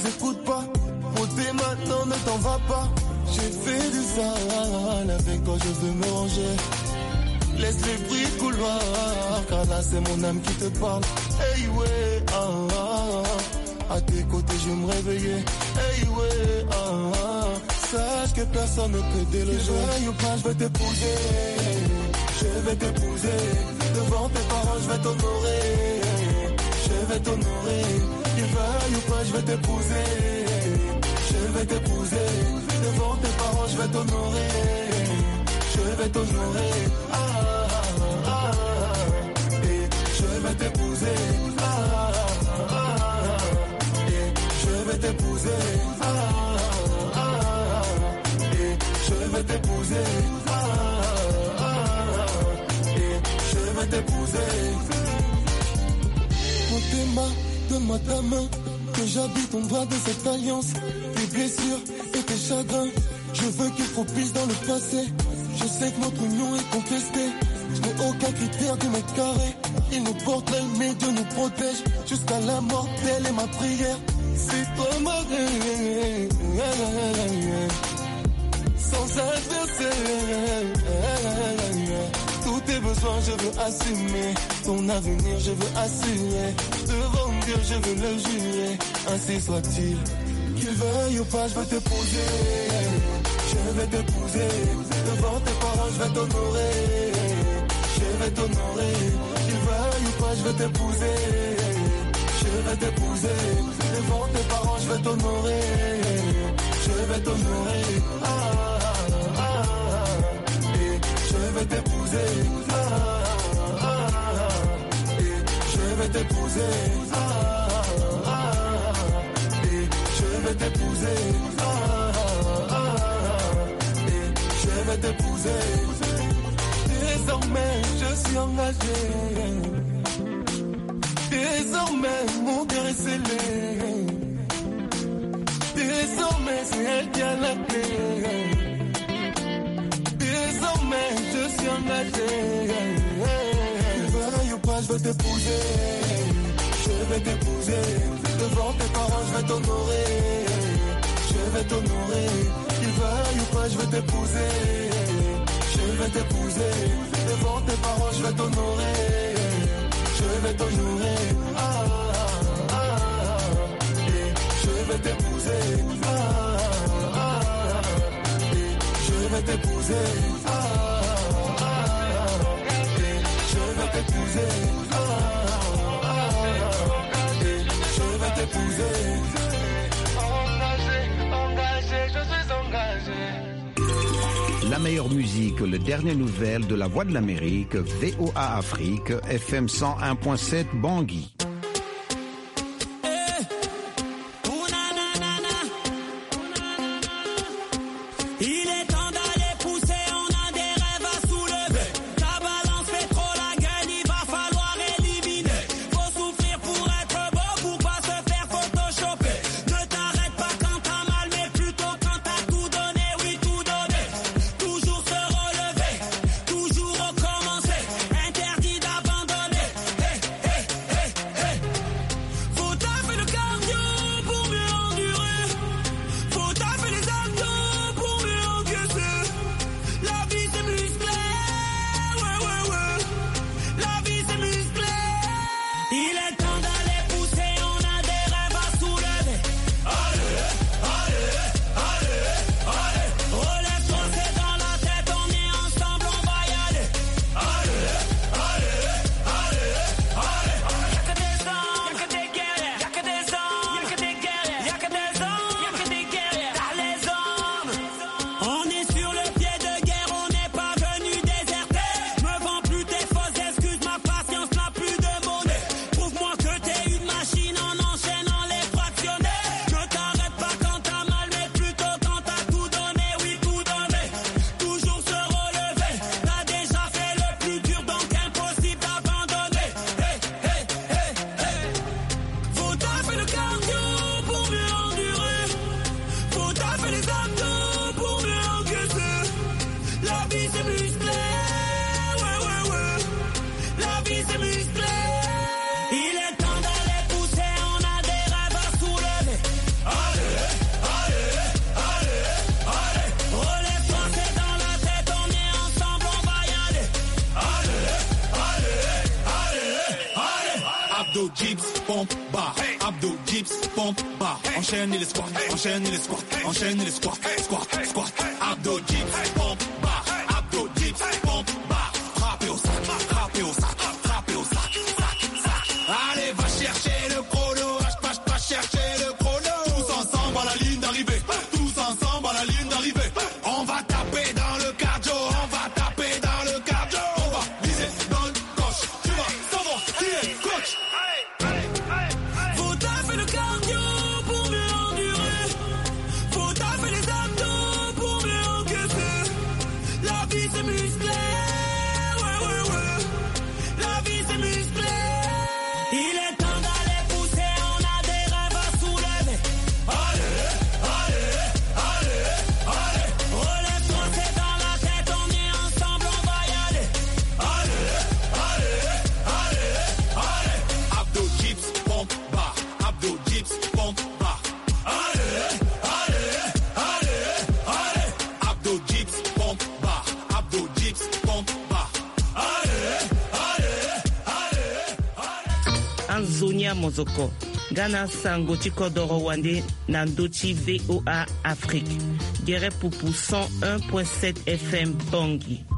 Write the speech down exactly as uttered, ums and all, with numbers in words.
les écoute pas. Ôtez maintenant, ne t'en va pas. J'ai fait du sale, avec toi je veux me ranger. Laisse les bruits de couloir, car là c'est mon âme qui te parle. Hey ouais, ah, ah, ah. À tes côtés je vais me réveiller. Hey ouais, ah, ah. Sache que personne ne peut déloger. Je ou pas, je vais t'épouser. Je vais t'épouser. Devant tes parents je vais t'honorer. Je vais t'honorer. Qu'il veuille ou pas, je vais t'épouser. Je vais t'épouser. Devant tes parents je vais t'honorer. Je vais t'honorer. Ah, ah, ah, et je vais t'épouser. Ah, ah, ah, et je vais t'épouser. Ah, ah, et je vais t'épouser. Ah, ah, et je vais t'épouser. Moi tes mains, donne-moi ta main, que j'habite ton doigt de cette alliance. Tes blessures et tes chagrins, je veux qu'ils propulsent dans le passé. Je sais que notre union est contestée. Je n'ai aucun critère du mètre carré. Il nous porte l'œil, mais Dieu nous protège. Jusqu'à la mort, telle est ma prière. C'est toi ma reine. Sans adversaire. Tous tes besoins, je veux assumer. Ton avenir, je veux assurer. Devant Dieu, je veux le jurer. Ainsi soit-il. Qu'il veuille ou pas, je veux t'épouser. Je vais t'épouser. Devant tes parents, je vais t'honorer. Je vais t'honorer. Qu'il veuille ou pas, je vais t'épouser. Je vais t'épouser. Devant tes parents, je vais t'honorer. Je vais t'honorer. Ah, ah, ah, et je vais t'épouser. Ah, ah, et je vais t'épouser. Ah, ah, et je vais t'épouser. Ah, je vais t'épouser. Désormais je suis engagé. Désormais mon cœur est scellé. Désormais c'est elle qui a la clé. Désormais je suis engagé. Veuille ou pas, je vais t'épouser. Je vais t'épouser. Devant tes parents je vais t'honorer. Je vais t'honorer. Qu'il veuille ou pas, je vais t'épouser. Je vais t'épouser. Devant tes parents, je vais t'honorer. Je vais t'honorer. Ah, ah, ah, et je vais t'épouser. Ah, ah, et je vais t'épouser. Ah, ah, et je vais t'épouser. Ah, ah, et je vais t'épouser. La meilleure musique, les dernières nouvelles de la Voix de l'Amérique, V O A Afrique, F M cent un point sept Bangui. Toujours recommencer, interdit d'abandonner. Hey, hey, hey. abdos, dips, pompe, barre. Enchaîne les squats, enchaîne les squats, enchaîne les squats, squat, squat. Abdos, dips, pompe, barre. Abdos, dips, pompe, barre. Frappez au sac, frappez au sac, frappez au sac, sac, sac. Allez, va chercher le chrono, pas, pas chercher le chrono. Tous ensemble à la ligne d'arrivée, tous ensemble à la ligne d'arrivée. On va taper dans le cardio, on va taper dans le cardio. On va viser dans le coche, tu vas savoir qui est coach. Faut taper le cardio pour mieux endurer. Faut taper les abdos pour mieux encaisser. La vie c'est musclé, ouais ouais ouais. La vie c'est musclé. Il est temps d'aller pousser, on a des rêves à soulever. Allez, allez, allez, allez. Relève-toi, c'est dans la tête, on est ensemble, on va y aller. Allez, allez, allez, allez. Abdos, dips, pompe, barre. Abdos, dips, pompe, barre. Allez, allez, allez, allez. Abdos, dips, pompe, barre. Abdos, dips, pompe, barre. Allez, allez, allez, allez. Anzonia Mozoko, Ghana Sango Chikodoro Wande, Nandochi V O A Afrique. Guerre Poupou cent un point sept F M Bangui.